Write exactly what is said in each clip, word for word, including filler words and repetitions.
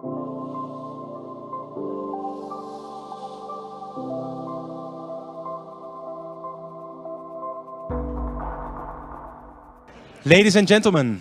Ladies and gentlemen,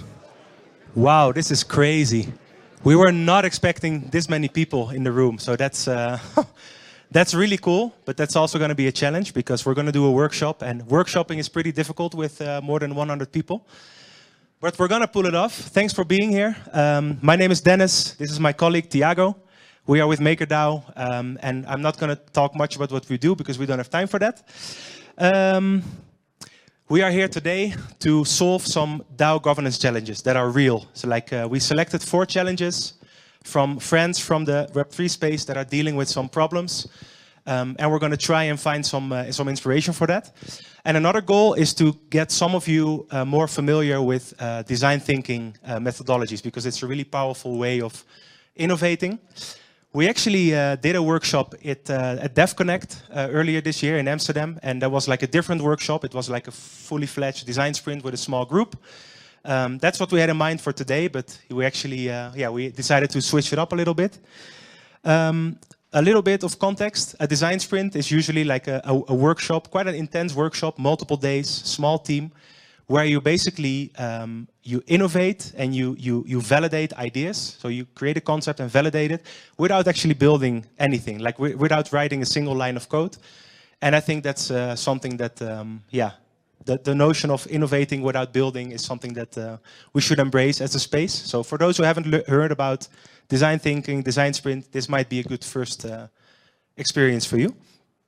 wow, this is crazy. We were not expecting this many people in the room, so that's uh, that's really cool. But that's also going to be a challenge because we're going to do a workshop, and workshopping is pretty difficult with uh, more than one hundred people. But we're going to pull it off. Thanks for being here. Um, my name is Dennis. This is my colleague Thiago. We are with MakerDAO, um, and I'm not going to talk much about what we do because we don't have time for that. Um, We are here today to solve some DAO governance challenges that are real. So like uh, we selected four challenges from friends from the Web three space that are dealing with some problems. Um, and we're going to try and find some, uh, some inspiration for that. And another goal is to get some of you uh, more familiar with uh, design thinking uh, methodologies, because it's a really powerful way of innovating. We actually uh, did a workshop at, uh, at DevConnect uh, earlier this year in Amsterdam, and that was like a different workshop. It was like a fully fledged design sprint with a small group. Um, that's what we had in mind for today, but we actually, uh, yeah, we decided to switch it up a little bit. Um, a little bit of context: a design sprint is usually like a, a, a workshop, quite an intense workshop, multiple days, small team, where you basically um, you innovate and you, you, you validate ideas. So you create a concept and validate it without actually building anything, like without writing a single line of code. And I think that's uh, something that, um, yeah, the, the notion of innovating without building is something that uh, we should embrace as a space. So for those who haven't heard about design thinking, design sprint, this might be a good first uh, experience for you.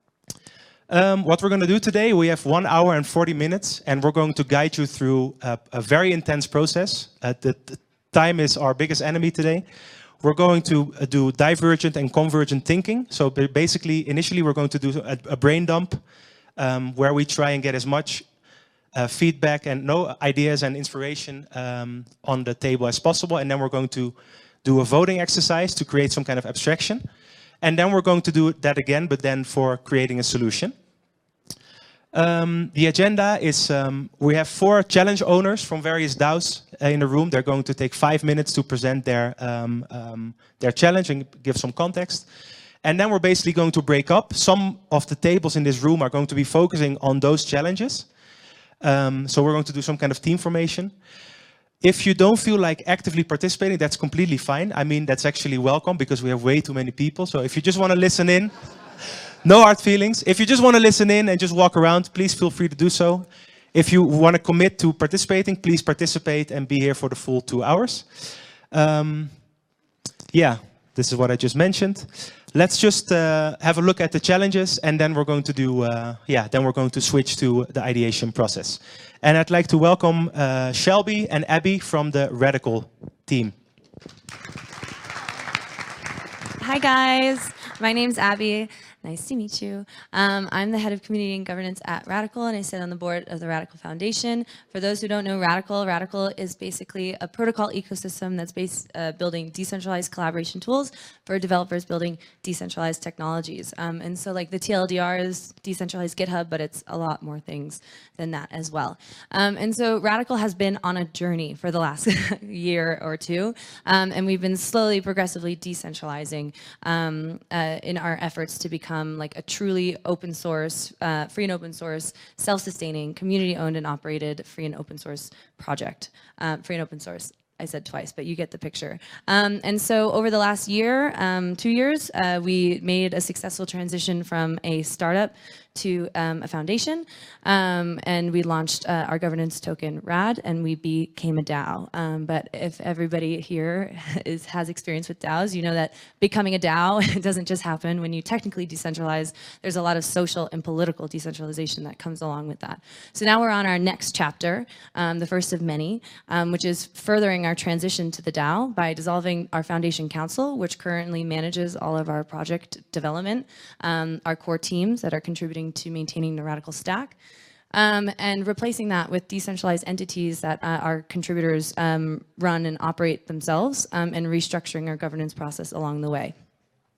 Um, what we're going to do today, we have one hour and forty minutes, and we're going to guide you through a, a very intense process. Uh, the, the time is our biggest enemy today. We're going to uh, do divergent and convergent thinking. So basically, initially, we're going to do a, a brain dump, um, where we try and get as much uh, feedback and no ideas and inspiration um, on the table as possible. And then we're going to do a voting exercise to create some kind of abstraction. And then we're going to do that again, but then for creating a solution. Um, the agenda is, um, we have four challenge owners from various DAOs uh, in the room. They're going to take five minutes to present their, um, um, their challenge and give some context. And then we're basically going to break up. Some of the tables in this room are going to be focusing on those challenges. Um, so we're going to do some kind of team formation. If you don't feel like actively participating, that's completely fine. I mean, that's actually welcome because we have way too many people. So if you just want to listen in, no hard feelings. If you just want to listen in and just walk around, please feel free to do so. If you want to commit to participating, please participate and be here for the full two hours. Um, yeah, this is what I just mentioned. Let's just uh, have a look at the challenges, and then we're going to do, uh, yeah, then we're going to switch to the ideation process. And I'd like to welcome uh, Shelby and Abby from the Radical team. Hi guys, my name's Abby. Nice to meet you. Um, I'm the head of community and governance at Radical, and I sit on the board of the Radical Foundation. For those who don't know Radical, Radical is basically a protocol ecosystem that's based uh, building decentralized collaboration tools for developers building decentralized technologies. Um, and so like the T L D R is decentralized GitHub, but it's a lot more things than that as well. Um, and so Radical has been on a journey for the last year or two, um, and we've been slowly, progressively decentralizing um, uh, in our efforts to become like a truly open source, uh, free and open source, self-sustaining, community-owned and operated free and open source project. Uh, free and open source, I said twice, but you get the picture. Um, and so over the last year, um, two years, uh, we made a successful transition from a startup to um, a foundation, um, and we launched uh, our governance token, R A D, and we became a DAO. Um, but if everybody here is, has experience with DAOs, you know that becoming a DAO it doesn't just happen when you technically decentralize. There's a lot of social and political decentralization that comes along with that. So now we're on our next chapter, um, the first of many, um, which is furthering our transition to the DAO by dissolving our foundation council, which currently manages all of our project development, um, our core teams that are contributing to maintaining the Radical stack, um, and replacing that with decentralized entities that uh, our contributors um, run and operate themselves, um, and restructuring our governance process along the way.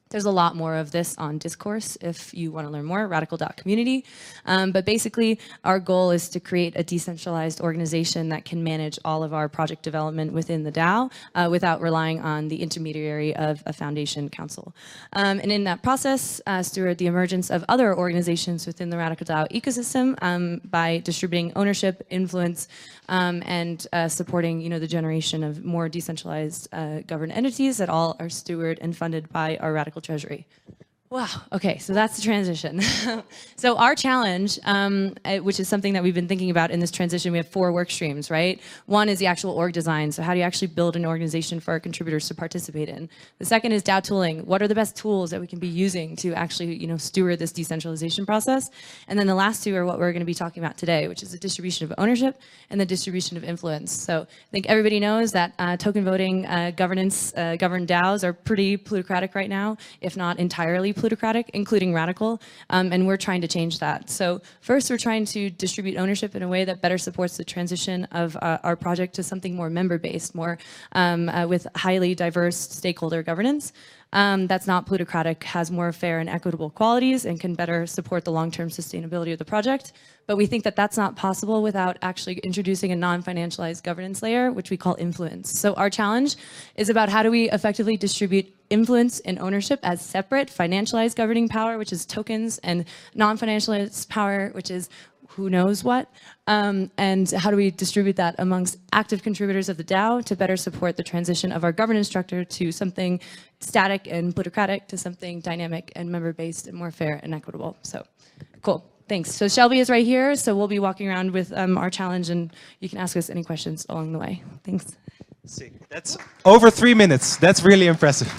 There's a lot more of this on Discourse if you want to learn more, radical dot community. Um, but basically, our goal is to create a decentralized organization that can manage all of our project development within the DAO uh, without relying on the intermediary of a foundation council. Um, and in that process, uh, steward the emergence of other organizations within the Radical DAO ecosystem um, by distributing ownership, influence, um, and uh, supporting you know, the generation of more decentralized uh, governed entities that all are stewarded and funded by our Radical Treasury. Wow, okay, so that's the transition. So our challenge, um, uh, which is something that we've been thinking about in this transition, we have four work streams, right? One is the actual org design, so how do you actually build an organization for our contributors to participate in? The second is DAO tooling. What are the best tools that we can be using to actually, you know, steward this decentralization process? And then the last two are what we're gonna be talking about today, which is the distribution of ownership and the distribution of influence. So I think everybody knows that uh, token voting uh, governance, uh, governed DAOs are pretty plutocratic right now, if not entirely plutocratic, including radical, um, and we're trying to change that. So first, we're trying to distribute ownership in a way that better supports the transition of uh, our project to something more member-based, more um, uh, with highly diverse stakeholder governance. Um, that's not plutocratic, has more fair and equitable qualities, and can better support the long-term sustainability of the project. But we think that that's not possible without actually introducing a non-financialized governance layer, which we call influence. So our challenge is about how do we effectively distribute influence and ownership as separate financialized governing power, which is tokens, and non-financialized power, which is who knows what, um, and how do we distribute that amongst active contributors of the DAO to better support the transition of our governance structure to something static and plutocratic to something dynamic and member-based and more fair and equitable. So, cool. Thanks. So Shelby is right here, so we'll be walking around with um, our challenge, and you can ask us any questions along the way. Thanks. See, that's over three minutes. That's really impressive.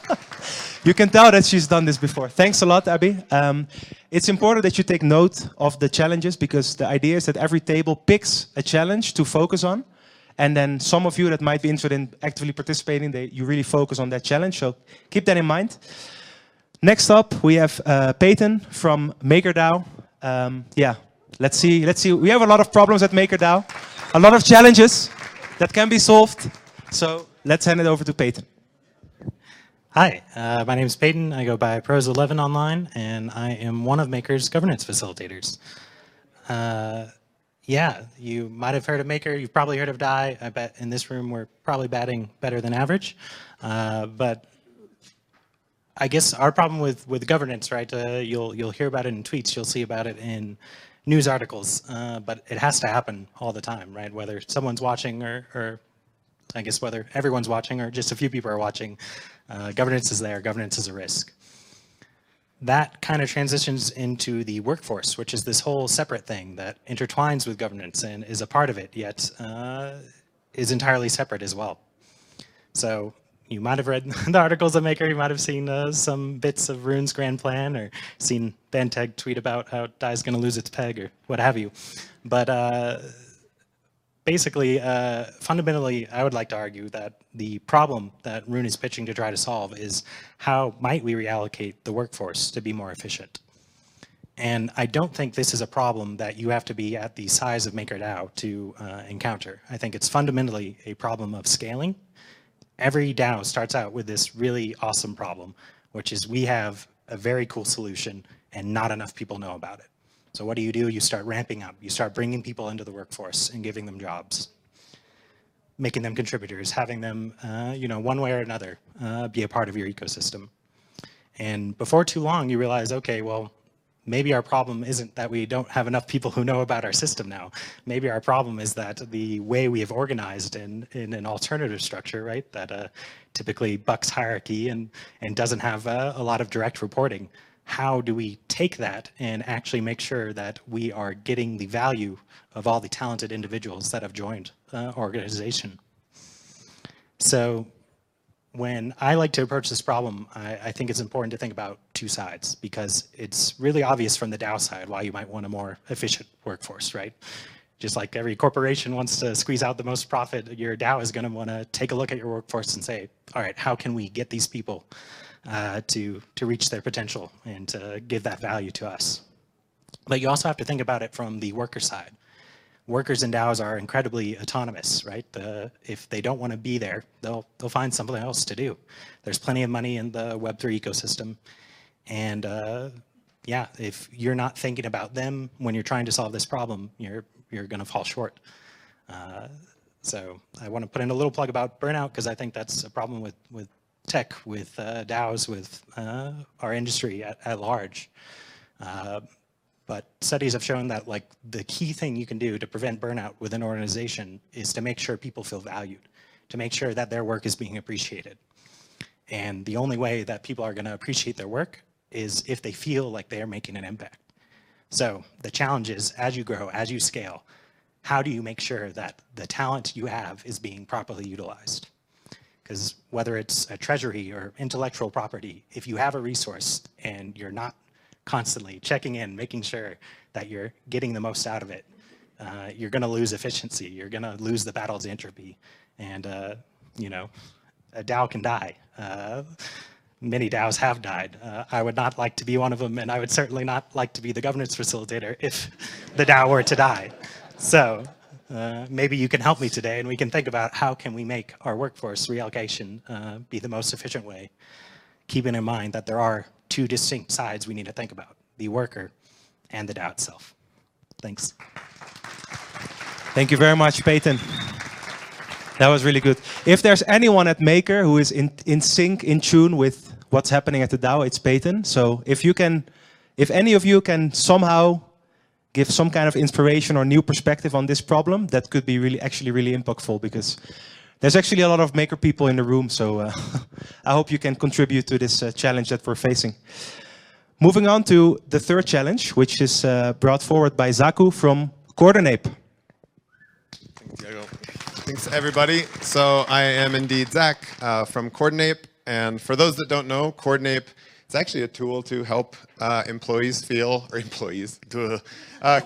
You can tell that she's done this before. Thanks a lot, Abby. Um, it's important that you take note of the challenges, because the idea is that every table picks a challenge to focus on. And then some of you that might be interested in actively participating, they, you really focus on that challenge. So keep that in mind. Next up, we have uh, Peyton from MakerDAO. Um, yeah, let's see. Let's see. We have a lot of problems at MakerDAO, a lot of challenges that can be solved. So let's hand it over to Peyton. Hi, uh, my name is Peyton. I go by Pros eleven online, and I am one of Maker's governance facilitators. Uh, yeah, you might have heard of Maker. You've probably heard of DAI. I bet in this room we're probably batting better than average. Uh, but I guess our problem with with governance, right? Uh, you'll you'll hear about it in tweets. You'll see about it in news articles. Uh, but it has to happen all the time, right? Whether someone's watching or, or I guess whether everyone's watching or just a few people are watching, uh, governance is there. Governance is a risk. That kind of transitions into the workforce, which is this whole separate thing that intertwines with governance and is a part of it, yet uh, is entirely separate as well. So you might have read the articles of Maker, you might have seen uh, some bits of Rune's grand plan, or seen Banteg tweet about how DAI is going to lose its peg, or what have you. But uh, basically, uh, fundamentally, I would like to argue that the problem that Rune is pitching to try to solve is how might we reallocate the workforce to be more efficient. And I don't think this is a problem that you have to be at the size of MakerDAO to uh, encounter. I think it's fundamentally a problem of scaling. Every DAO starts out with this really awesome problem, which is we have a very cool solution and not enough people know about it. So what do you do? You start ramping up. You start bringing people into the workforce and giving them jobs, making them contributors, having them, uh, you know, one way or another, uh, be a part of your ecosystem. And before too long, you realize, okay, well, maybe our problem isn't that we don't have enough people who know about our system now. Maybe our problem is that the way we have organized in, in an alternative structure, right, that uh, typically bucks hierarchy and, and doesn't have uh, a lot of direct reporting. How do we take that and actually make sure that we are getting the value of all the talented individuals that have joined uh, our organization? So when I like to approach this problem, I, I think it's important to think about two sides, because it's really obvious from the DAO side why you might want a more efficient workforce, right? Just like every corporation wants to squeeze out the most profit, your DAO is going to want to take a look at your workforce and say, all right, how can we get these people uh, to, to reach their potential and to give that value to us? But you also have to think about it from the worker side. workers in DAOs are incredibly autonomous, right? The, if they don't want to be there, they'll, they'll find something else to do. There's plenty of money in the Web three ecosystem. And uh, yeah, if you're not thinking about them when you're trying to solve this problem, you're, you're going to fall short. Uh, so I want to put in a little plug about burnout, because I think that's a problem with, with tech, with uh, DAOs, with uh, our industry at, at large. Uh, But studies have shown that like the key thing you can do to prevent burnout within an organization is to make sure people feel valued, to make sure that their work is being appreciated. And the only way that people are going to appreciate their work is if they feel like they are making an impact. So the challenge is, as you grow, as you scale, how do you make sure that the talent you have is being properly utilized? Because whether it's a treasury or intellectual property, if you have a resource and you're not constantly checking in, making sure that you're getting the most out of it, uh, you're going to lose efficiency. You're going to lose the battle to entropy. And, uh, you know, a DAO can die. Uh, many DAOs have died. Uh, I would not like to be one of them, and I would certainly not like to be the governance facilitator if the DAO were to die. So uh, maybe you can help me today, and we can think about how can we make our workforce reallocation uh, be the most efficient way, keeping in mind that there are two distinct sides we need to think about, the worker and the DAO itself. Thanks. Thank you very much, Peyton. That was really good. If there's anyone at Maker who is in, in sync, in tune with what's happening at the DAO, it's Peyton. So if you can, if any of you can somehow give some kind of inspiration or new perspective on this problem, that could be really, actually really impactful, because there's actually a lot of Maker people in the room. So uh, I hope you can contribute to this uh, challenge that we're facing. Moving on to the third challenge, which is uh, brought forward by Zaku from Coordinape. Thanks, Diego. Thanks, everybody. So I am indeed Zach uh, from Coordinape. And for those that don't know, Coordinape, it's actually a tool to help uh, employees feel, or employees, to, uh,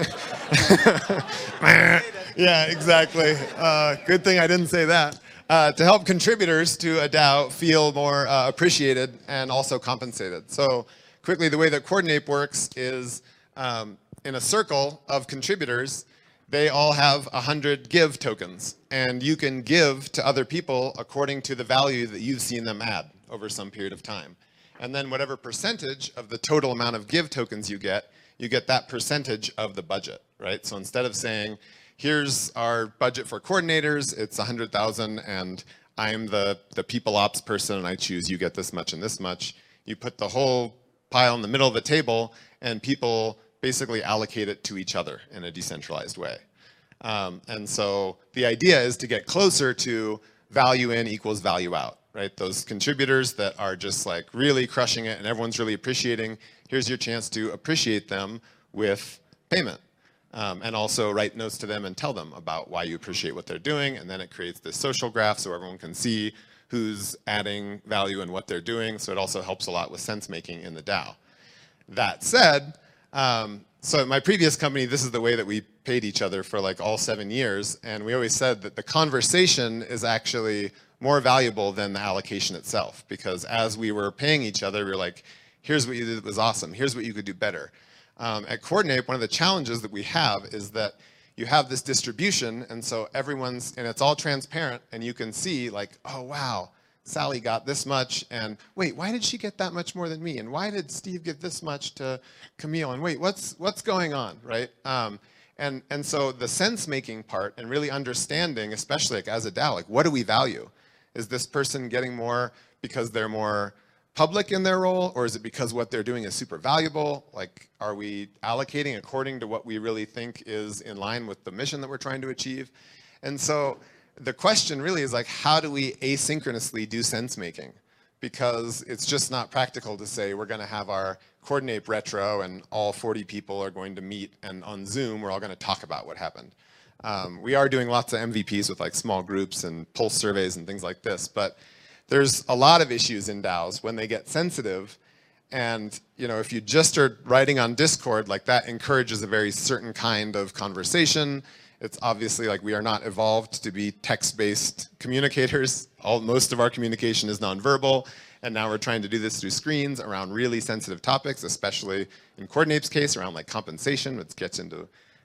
yeah, exactly. Uh, good thing I didn't say that. Uh, to help contributors to a DAO feel more uh, appreciated and also compensated. So quickly, the way that Coordinape works is um, in a circle of contributors, they all have one hundred give tokens. And you can give to other people according to the value that you've seen them add over some period of time. And then whatever percentage of the total amount of give tokens you get, you get that percentage of the budget, right? So instead of saying, here's our budget for coordinators, it's one hundred thousand, and I'm the, the people ops person, and I choose you get this much and this much. You put the whole pile in the middle of the table, and people basically allocate it to each other in a decentralized way. Um, and so the idea is to get closer to value in equals value out, right? Those contributors that are just like really crushing it and everyone's really appreciating, here's your chance to appreciate them with payment. Um, and also write notes to them and tell them about why you appreciate what they're doing. And then it creates this social graph so everyone can see who's adding value and what they're doing. So it also helps a lot with sense making in the DAO. That said, um, so at my previous company, this is the way that we paid each other for like all seven years. And we always said that the conversation is actually more valuable than the allocation itself. Because as we were paying each other, we were like, here's what you did that was awesome. Here's what you could do better. Um, at Coordinape, one of the challenges that we have is that you have this distribution, and so everyone's, and it's all transparent, and you can see like, oh wow, Sally got this much, and wait, why did she get that much more than me? And why did Steve give this much to Camille? And wait, what's what's going on, right? Um, and and so the sense-making part and really understanding, especially like as a DAO, like what do we value? Is this person getting more because they're more public in their role, or is it because what they're doing is super valuable? Like, are we allocating according to what we really think is in line with the mission that we're trying to achieve? And so the question really is like, how do we asynchronously do sense making? Because it's just not practical to say we're gonna have our Coordinape retro and all forty people are going to meet, and on Zoom, we're all gonna talk about what happened. Um, we are doing lots of M V Ps with like small groups and pulse surveys and things like this, but there's a lot of issues in DAOs when they get sensitive, and you know, if you just are writing on Discord, like that encourages a very certain kind of conversation. It's obviously like we are not evolved to be text-based communicators. All, most of our communication is nonverbal, and now we're trying to do this through screens around really sensitive topics, especially in Coordinape's case around like compensation, which gets into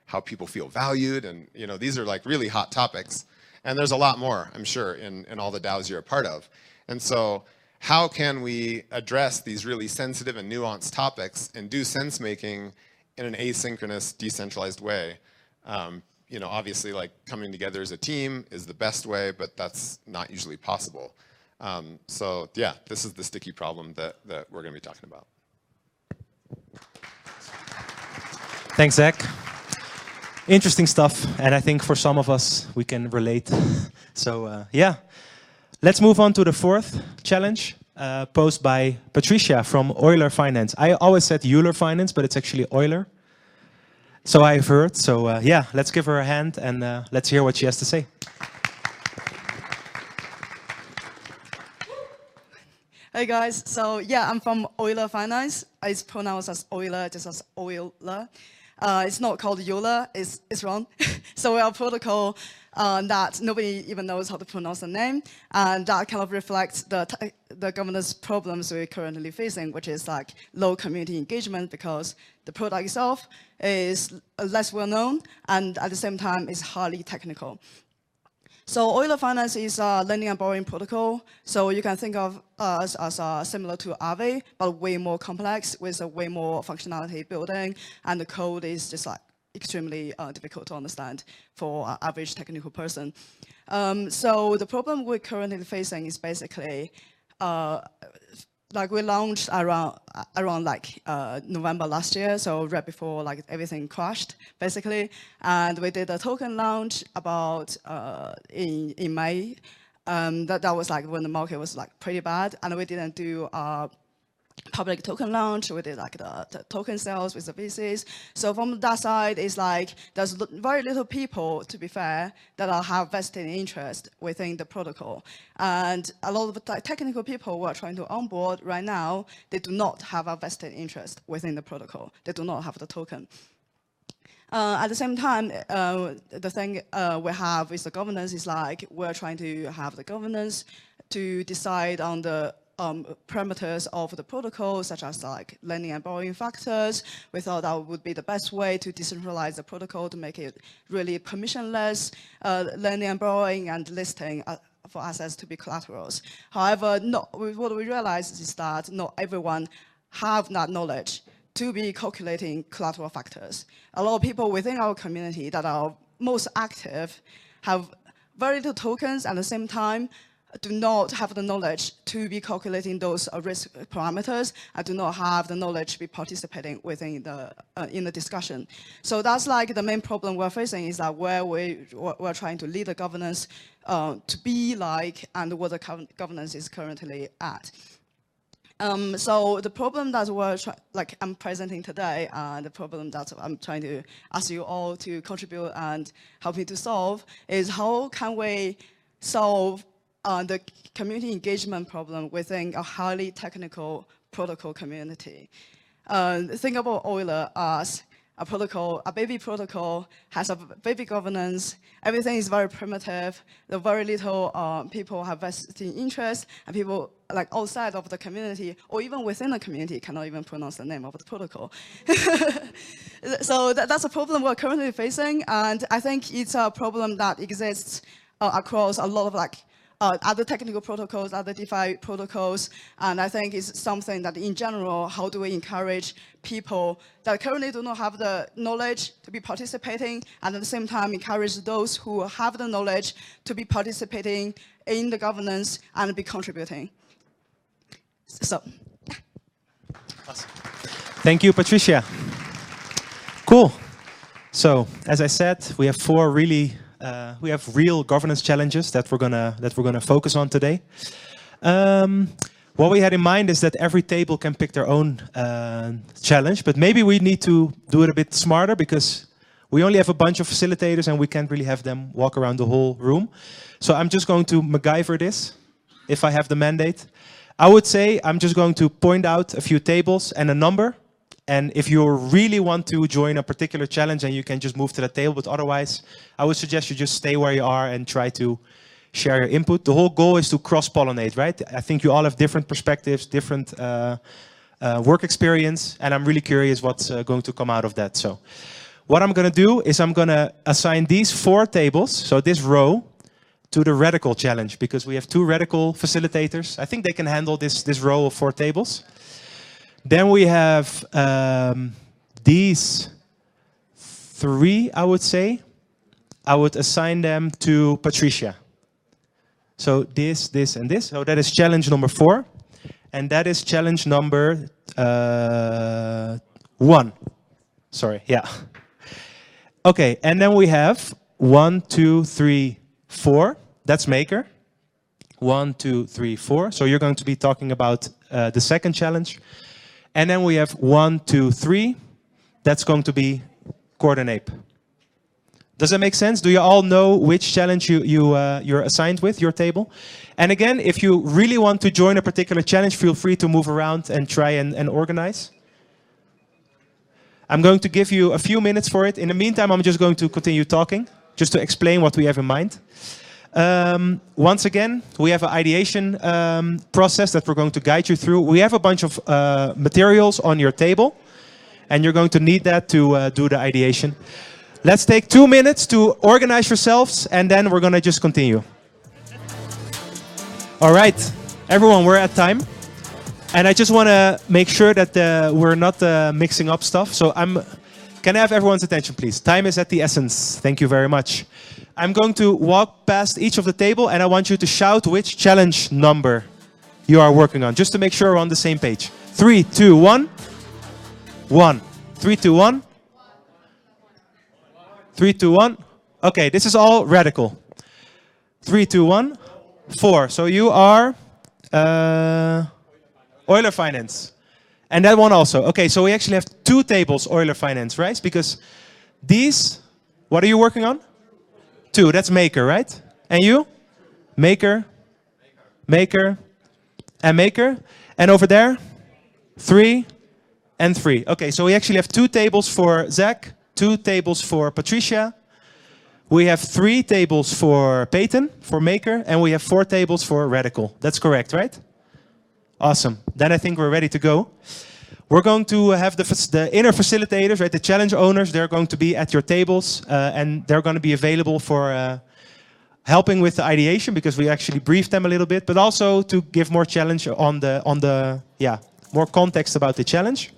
how people feel valued, and you know, these are like really hot topics. And there's a lot more, I'm sure, in, in all the DAOs you're a part of. And so how can we address these really sensitive and nuanced topics and do sense making in an asynchronous, decentralized way? Um, you know, obviously, like coming together as a team is the best way, but that's not usually possible. Um, so yeah, this is the sticky problem that, that we're going to be talking about. Thanks, Zach. Interesting stuff, and I think for some of us, we can relate. So uh, yeah, let's move on to the fourth challenge uh, posed by Patricia from Euler Finance. I always said Euler Finance, but it's actually Euler. So I've heard, so uh, yeah, let's give her a hand and uh, let's hear what she has to say. Hey guys, so yeah, I'm from Euler Finance. It's pronounced as Euler, just as Euler. Uh, it's not called Euler, it's, it's wrong. So we are a protocol uh, that nobody even knows how to pronounce the name, and that kind of reflects the, the governance problems we're currently facing, which is like low community engagement because the product itself is less well known and at the same time is highly technical. So Euler Finance is a lending and borrowing protocol. So you can think of us as uh, similar to Aave, but way more complex with a way more functionality building, and the code is just like extremely uh, difficult to understand for an average technical person. Um, so the problem we're currently facing is basically uh, like we launched around around like uh, November last year, so right before like everything crashed basically, and we did a token launch about uh, in in May. Um, that that was like when the market was like pretty bad, and we didn't do uh, public token launch. We did like the, the token sales with the V Cs. So from that side, it's like there's very little people, to be fair, that are, have vested interest within the protocol. And a lot of the technical people who are trying to onboard right now, they do not have a vested interest within the protocol. They do not have the token. Uh, at the same time, uh, the thing uh, we have with the governance is like we're trying to have the governance to decide on the Um, parameters of the protocol, such as like lending and borrowing factors. We thought that would be the best way to decentralize the protocol to make it really permissionless uh, lending and borrowing and listing uh, for assets to be collaterals. However, not, what we realized is that not everyone have that knowledge to be calculating collateral factors. A lot of people within our community that are most active have very little tokens at the same time, do not have the knowledge to be calculating those uh, risk parameters, and do not have the knowledge to be participating within the uh, in the discussion. So that's like the main problem we're facing, is that where we we're trying to lead the governance uh, to be like, and what the governance is currently at. Um, so the problem that we're like I'm presenting today, and uh, the problem that I'm trying to ask you all to contribute and help me to solve, is how can we solve Uh, the community engagement problem within a highly technical protocol community. Uh, think about Euler as a protocol, a baby protocol, has a baby governance, everything is very primitive, there are very little uh, people have vested interest, and people like outside of the community, or even within the community, cannot even pronounce the name of the protocol. So that, that's a problem we're currently facing, and I think it's a problem that exists uh, across a lot of like Uh, other technical protocols, other DeFi protocols, and I think it's something that in general, how do we encourage people that currently do not have the knowledge to be participating, and at the same time encourage those who have the knowledge to be participating in the governance and be contributing. So. Awesome. Thank you, Patricia. Cool. So, as I said, we have four really Uh, we have real governance challenges that we're gonna that we're gonna focus on today. Um, what we had in mind is that every table can pick their own uh, challenge, but maybe we need to do it a bit smarter, because we only have a bunch of facilitators and we can't really have them walk around the whole room. So I'm just going to MacGyver this, if I have the mandate. I would say I'm just going to point out a few tables and a number. And if you really want to join a particular challenge, then you can just move to the table. But otherwise, I would suggest you just stay where you are and try to share your input. The whole goal is to cross-pollinate, right? I think you all have different perspectives, different uh, uh, work experience. And I'm really curious what's uh, going to come out of that. So what I'm going to do is I'm going to assign these four tables, so this row, to the radical challenge, because we have two radical facilitators. I think they can handle this, this row of four tables. Then we have um, these three, I would say. I would assign them to Patricia. So this, this, and this. So that is challenge number four. And that is challenge number uh, one. Sorry, yeah. Okay, and then we have one, two, three, four. That's Maker. One, two, three, four. So you're going to be talking about uh, the second challenge. And then we have one, two, three. That's going to be Coordinape. Does that make sense? Do you all know which challenge you, you, uh, you're assigned with, your table? And again, if you really want to join a particular challenge, feel free to move around and try and, and organize. I'm going to give you a few minutes for it. In the meantime, I'm just going to continue talking, just to explain what we have in mind. Um, once again, we have an ideation um, process that we're going to guide you through. We have a bunch of uh, materials on your table, and you're going to need that to uh, do the ideation. Let's take two minutes to organize yourselves, and then we're going to just continue. All right, everyone, we're at time. And I just want to make sure that uh, we're not uh, mixing up stuff. So I'm, can I have everyone's attention, please? Time is at the essence. Thank you very much. I'm going to walk past each of the table, and I want you to shout which challenge number you are working on, just to make sure we're on the same page. Three, two, one. One. Three, two, one. Three, two, one. Okay, this is all radical. Three, two, one. Four. So you are... Uh, Euler Finance. And that one also. Okay, so we actually have two tables, Euler Finance, right? Because these, what are you working on? Two, that's Maker, right? And you? Maker, Maker, and Maker. And over there? Three and three. Okay, so we actually have two tables for Zach, two tables for Patricia. We have three tables for Peyton, for Maker, and we have four tables for Radical. That's correct, right? Awesome. Then I think we're ready to go. We're going to have the, the inner facilitators, right? The challenge owners. They're going to be at your tables, uh, and they're going to be available for uh, helping with the ideation, because we actually briefed them a little bit, but also to give more challenge on the on the yeah more context about the challenge.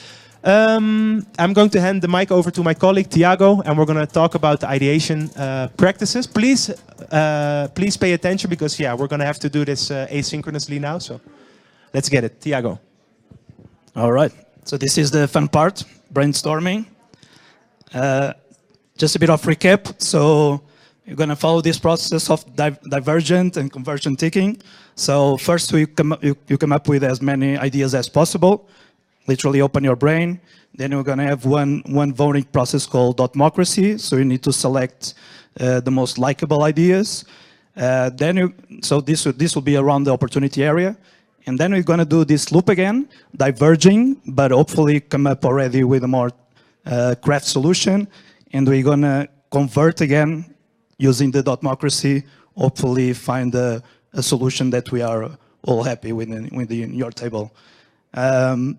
Um, I'm going to hand the mic over to my colleague Tiago, and we're going to talk about the ideation uh, practices. Please, uh, please pay attention, because yeah, we're going to have to do this uh, asynchronously now. So. Let's get it. Tiago. All right. So this is the fun part, brainstorming. Uh, just a bit of recap. So you're going to follow this process of di divergent and convergent thinking. So first you come, you, you come up with as many ideas as possible. Literally open your brain. Then we're going to have one, one voting process called dotmocracy. So you need to select uh, the most likable ideas. Uh, then you, so this, this will be around the opportunity area. And then we're going to do this loop again, diverging, but hopefully come up already with a more uh, craft solution. And we're going to convert again using the dotmocracy, hopefully find a, a solution that we are all happy with in, within your table. Um,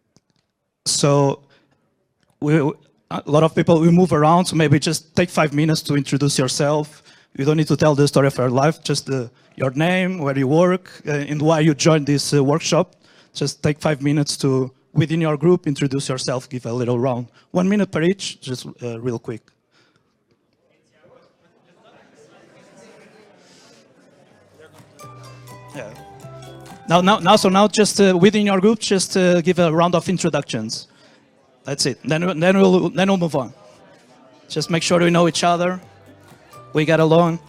so we, a lot of people, we move around, so maybe just take five minutes to introduce yourself. You don't need to tell the story of your life, just the, your name, where you work, uh, and why you joined this uh, workshop. Just take five minutes to, within your group, introduce yourself, give a little round. One minute per each, just uh, real quick. Yeah. Now, now, now, so now just uh, within your group, just uh, give a round of introductions. That's it. Then, then, we'll, then we'll move on. Just make sure we know each other. We get along.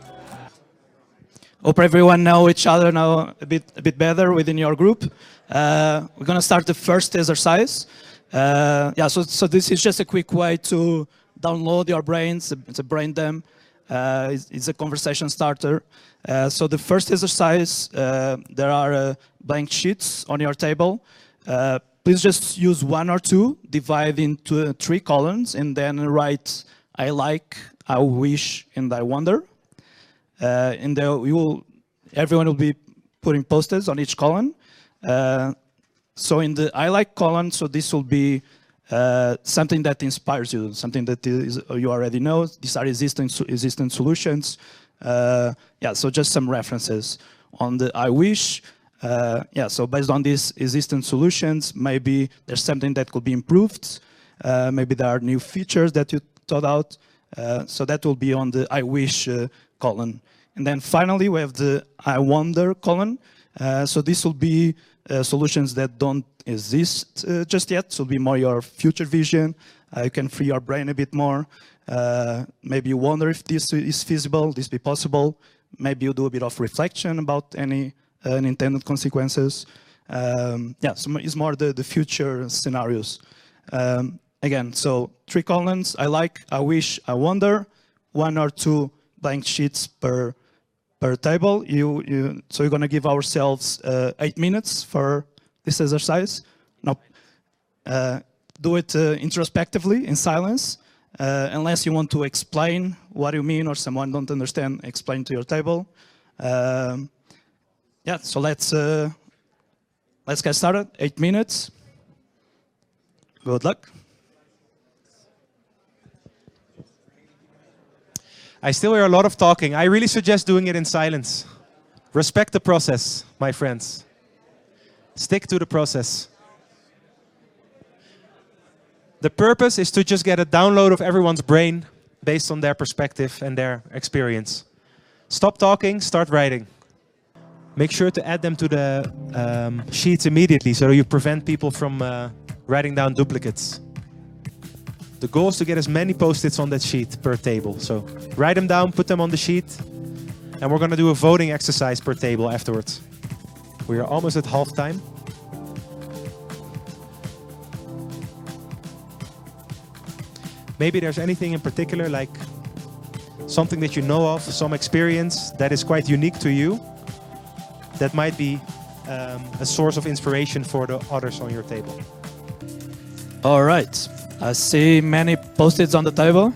Hope everyone know each other now a bit a bit better within your group. Uh, we're gonna start the first exercise. Uh, yeah, so so this is just a quick way to download your brains. It's a brain dump. Uh, it's, it's a conversation starter. Uh, so the first exercise, uh, there are uh, blank sheets on your table. Uh, please just use one or two, divide into three columns, and then write I like, I wish, and I wonder. Uh, and there you will, everyone will be putting posters on each column. Uh, so in the I like column, so this will be uh, something that inspires you, something that is, you already know. These are existing, existing solutions. Uh, yeah, so just some references on the I wish. Uh, yeah, so based on these existing solutions, maybe there's something that could be improved. Uh, maybe there are new features that you thought out. Uh, so that will be on the I wish uh, column. And then finally, we have the I wonder column. Uh, so this will be uh, solutions that don't exist uh, just yet. So it'll be more your future vision. Uh, you can free your brain a bit more. Uh, maybe you wonder if this is feasible, this be possible. Maybe you do a bit of reflection about any uh, unintended consequences. Um, yeah, so it's more the, the future scenarios. Um, again, so three columns, I like, I wish, I wonder, one or two blank sheets per per table. You, you, so we're gonna give ourselves uh, eight minutes for this exercise. Now, uh, do it uh, introspectively, in silence, uh, unless you want to explain what you mean or someone don't understand, explain to your table. Um, yeah, so let's, uh, let's get started, eight minutes. Good luck. I still hear a lot of talking. I really suggest doing it in silence. Respect the process, my friends. Stick to the process. The purpose is to just get a download of everyone's brain based on their perspective and their experience. Stop talking, start writing. Make sure to add them to the um, sheets immediately so you prevent people from uh, writing down duplicates. The goal is to get as many post-its on that sheet per table. So write them down, put them on the sheet, and we're going to do a voting exercise per table afterwards. We are almost at half time. Maybe there's anything in particular, like something that you know of, some experience that is quite unique to you, that might be um, a source of inspiration for the others on your table. All right. I see many post-its on the table.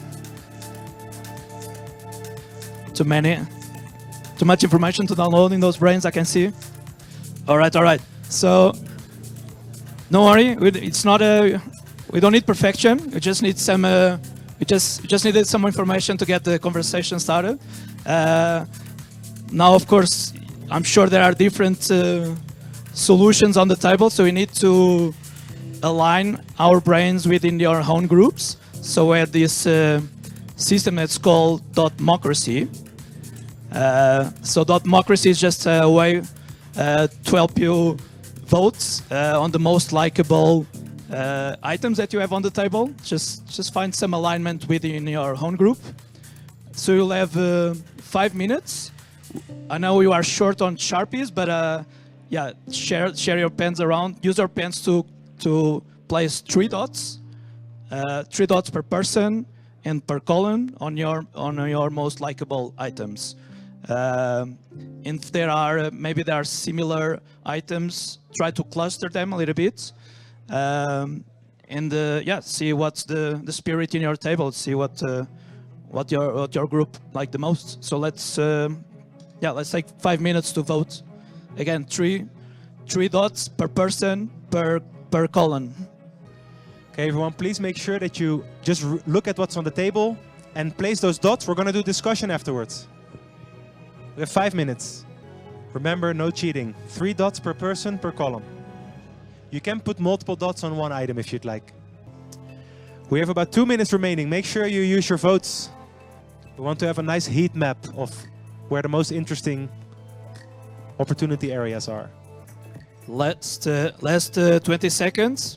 Too many. Too much information to download in those brains, I can see. All right, all right. So, don't worry. It's not a. We don't need perfection. We just need some. Uh, we just we just needed some information to get the conversation started. Uh, now, of course, I'm sure there are different uh, solutions on the table, so we need to align our brains within your own groups. So we have this uh, system that's called Dotmocracy. Uh, so Dotmocracy is just a way uh, to help you vote uh, on the most likable uh, items that you have on the table. Just, just find some alignment within your own group. So you'll have uh, five minutes. I know you are short on Sharpies, but uh, yeah, share, share your pens around. Use your pens to to place three dots, uh, three dots per person and per column on your on your most likable items. Um, if there are uh, maybe there are similar items, try to cluster them a little bit, um, and uh, yeah, see what's the the spirit in your table. See what uh, what your what your group like the most. So let's um, yeah, let's take five minutes to vote. Again, three three dots per person per per column. Okay, everyone, please make sure that you just r look at what's on the table and place those dots. We're going to do discussion afterwards. We have five minutes. Remember, no cheating. Three dots per person per column. You can put multiple dots on one item if you'd like. We have about two minutes remaining. Make sure you use your votes. We want to have a nice heat map of where the most interesting opportunity areas are. Last, uh, last uh, twenty seconds.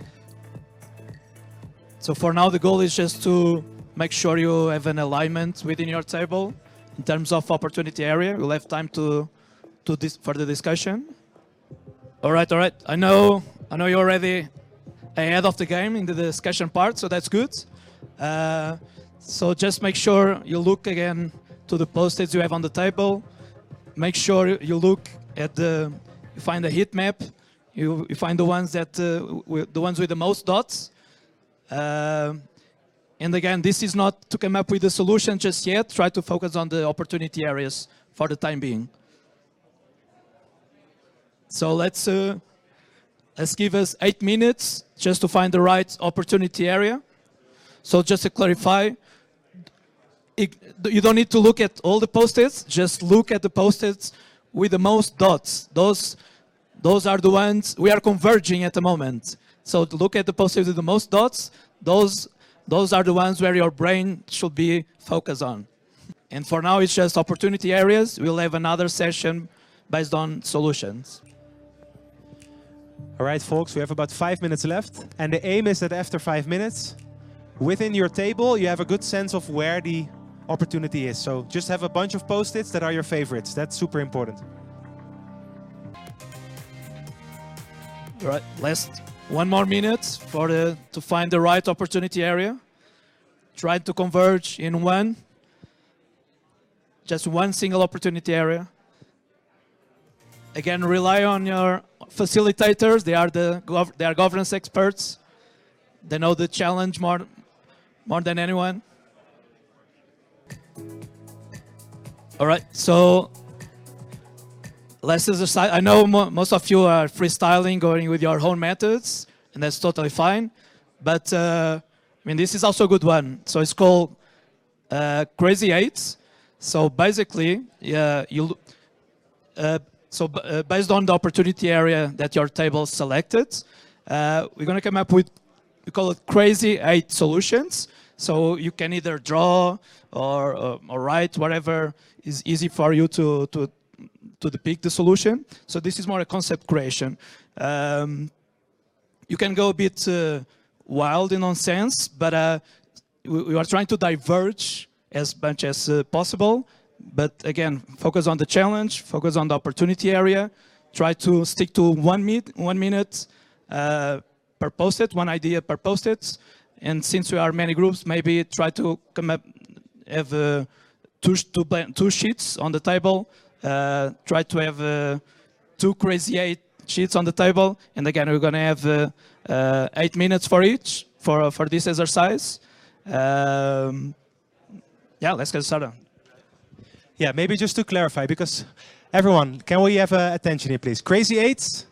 So for now, the goal is just to make sure you have an alignment within your table in terms of opportunity area. We'll have time to to this for the discussion. All right, all right. I know, I know you're already ahead of the game in the discussion part, so that's good. Uh, so just make sure you look again to the post-its you have on the table. Make sure you look at the. You find the heat map. You, you find the ones that uh, with, the ones with the most dots. Uh, and again, this is not to come up with a solution just yet. Try to focus on the opportunity areas for the time being. So let's uh, let's give us eight minutes just to find the right opportunity area. So just to clarify, it, you don't need to look at all the post-its, just look at the post-its with the most dots. Those, those are the ones we are converging at the moment. So to look at the post-its with the most dots, those, those are the ones where your brain should be focused on. And for now, it's just opportunity areas. We'll have another session based on solutions. All right, folks, we have about five minutes left. And the aim is that after five minutes, within your table, you have a good sense of where the opportunity is. So just have a bunch of post-its that are your favorites. That's super important. All right, last one more minute for the, to find the right opportunity area. Try to converge in one, just one single opportunity area. Again, rely on your facilitators. They are the gov they are governance experts. They know the challenge more, more than anyone. All right, so let's exercise. I know mo most of you are freestyling, going with your own methods, and that's totally fine. But uh, I mean, this is also a good one. So it's called uh, Crazy Eights. So basically, yeah, you. Uh, So uh, based on the opportunity area that your table selected, uh, we're going to come up with, we call it crazy eight solutions. So you can either draw or, uh, or write, whatever is easy for you to, to, to depict the solution. So this is more a concept creation. Um, you can go a bit uh, wild in nonsense, but uh, we, we are trying to diverge as much as uh, possible. But again, focus on the challenge, focus on the opportunity area, try to stick to one, minute, one minute uh, per post-it, one idea per post-it. And since we are many groups, maybe try to come up, have uh, two, two, two sheets on the table, uh, try to have uh, two crazy eight sheets on the table. And again, we're going to have uh, uh, eight minutes for each for, for this exercise. Um, yeah, let's get started. Yeah, maybe just to clarify, because everyone, can we have uh, attention here, please? Crazy Eights?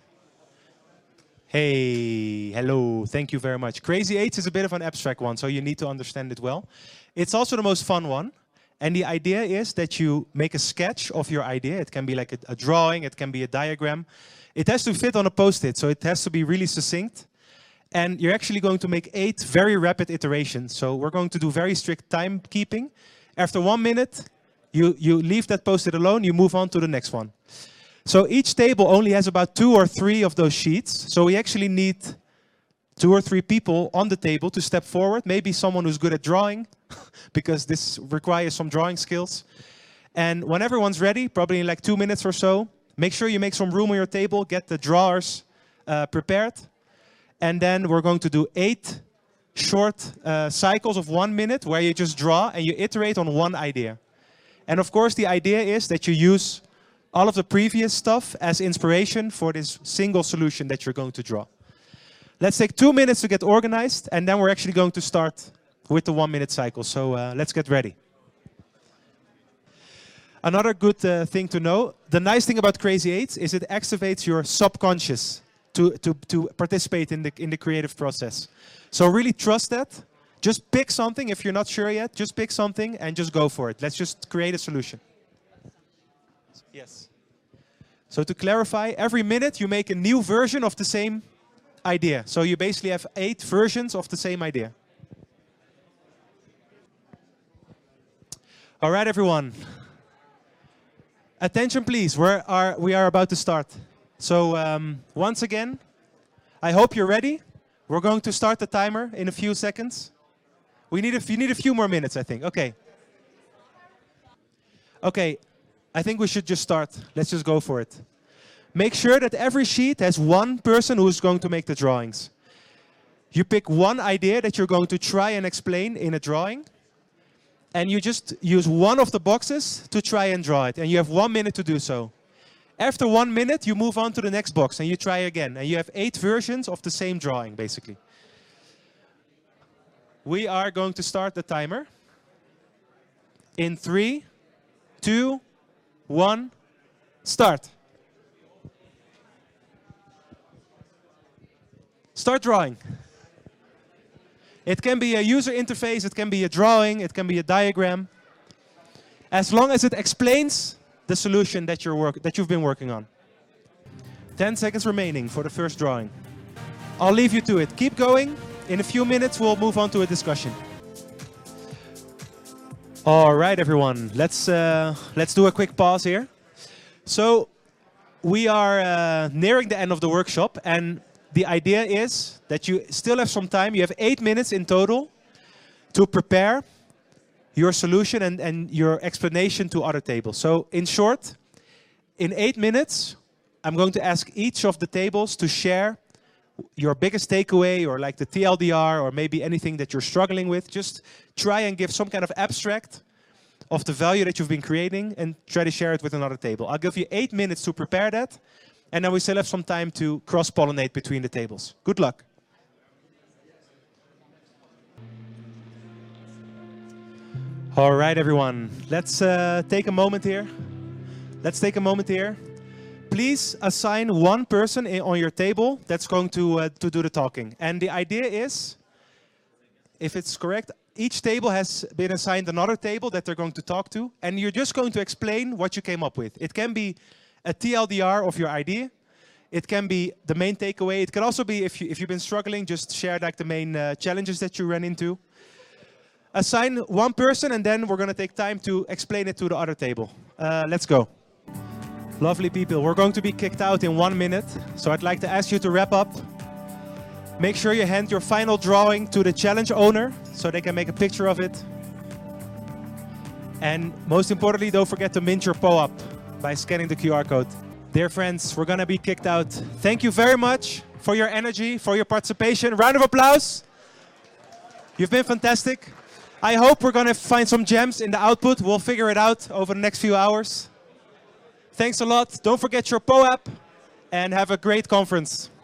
Hey, hello, thank you very much. Crazy Eights is a bit of an abstract one, so you need to understand it well. It's also the most fun one, and the idea is that you make a sketch of your idea. It can be like a, a drawing, it can be a diagram. It has to fit on a post-it, so it has to be really succinct. And you're actually going to make eight very rapid iterations. So we're going to do very strict timekeeping. After one minute, You, you leave that post-it alone, you move on to the next one. So each table only has about two or three of those sheets. So we actually need two or three people on the table to step forward. Maybe someone who's good at drawing, because this requires some drawing skills. And when everyone's ready, probably in like two minutes or so, make sure you make some room on your table, get the drawers uh, prepared. And then we're going to do eight short uh, cycles of one minute where you just draw and you iterate on one idea. And of course, the idea is that you use all of the previous stuff as inspiration for this single solution that you're going to draw. Let's take two minutes to get organized, and then we're actually going to start with the one-minute cycle. So uh, let's get ready. Another good uh, thing to know, the nice thing about Crazy Eights is it activates your subconscious to, to, to participate in the, in the creative process. So really trust that. Just pick something. If you're not sure yet, just pick something and just go for it. Let's just create a solution. Yes. So to clarify, every minute you make a new version of the same idea. So you basically have eight versions of the same idea. All right, everyone. Attention, please. We are, we are about to start. So um, once again, I hope you're ready. We're going to start the timer in a few seconds. We need a, you need a few more minutes, I think. Okay. Okay, I think we should just start. Let's just go for it. Make sure that every sheet has one person who's going to make the drawings. You pick one idea that you're going to try and explain in a drawing. And you just use one of the boxes to try and draw it. And you have one minute to do so. After one minute, you move on to the next box and you try again. And you have eight versions of the same drawing, basically. We are going to start the timer in three, two, one, start. Start drawing. It can be a user interface, it can be a drawing, it can be a diagram. As long as it explains the solution that, you're work that you've been working on. ten seconds remaining for the first drawing. I'll leave you to it. Keep going. In a few minutes, we'll move on to a discussion. All right, everyone. Let's, uh, let's do a quick pause here. So we are uh, nearing the end of the workshop, and the idea is that you still have some time. You have eight minutes in total to prepare your solution and, and your explanation to other tables. So in short, in eight minutes, I'm going to ask each of the tables to share your biggest takeaway, or like the T L D R, or maybe anything that you're struggling with. Just try and give some kind of abstract of the value that you've been creating and try to share it with another table. I'll give you eight minutes to prepare that, and then we still have some time to cross-pollinate between the tables. Good luck. All right, everyone. Let's uh, take a moment here. Let's take a moment here. Please assign one person in, on your table that's going to, uh, to do the talking. And the idea is, if it's correct, each table has been assigned another table that they're going to talk to, and you're just going to explain what you came up with. It can be a T L D R of your idea. It can be the main takeaway. It can also be, if, you, if you've been struggling, just share like the main uh, challenges that you ran into. Assign one person, and then we're going to take time to explain it to the other table. Uh, let's go. Lovely people, we're going to be kicked out in one minute, so I'd like to ask you to wrap up. Make sure you hand your final drawing to the challenge owner, so they can make a picture of it. And most importantly, don't forget to mint your P O A P by scanning the Q R code. Dear friends, we're going to be kicked out. Thank you very much for your energy, for your participation. Round of applause. You've been fantastic. I hope we're going to find some gems in the output. We'll figure it out over the next few hours. Thanks a lot. Don't forget your P O A P, and have a great conference.